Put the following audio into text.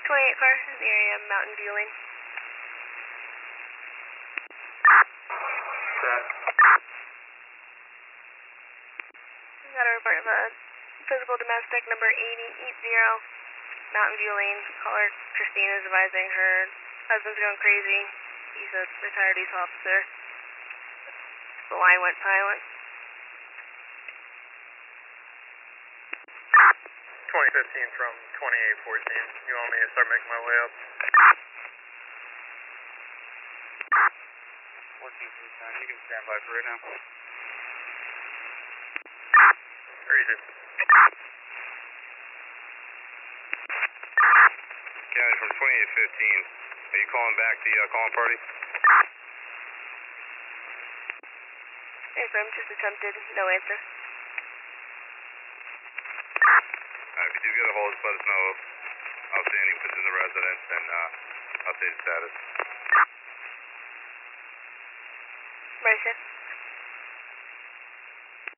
28 car in the area of Mountain View Lane. Set. We got a report of a physical domestic number 8080, Mountain View Lane. Caller Christine is advising her husband's going crazy. He's a retired police officer. The line went silent. 2015 from 2814. You want me to start making my way up? 14 you can stand by for right now. Where is it? County from 2815. Are you calling back the calling party? Affirm, just attempted, no answer. If you do get a hold, just let us know. Outstanding within the residence and update status. Mercy.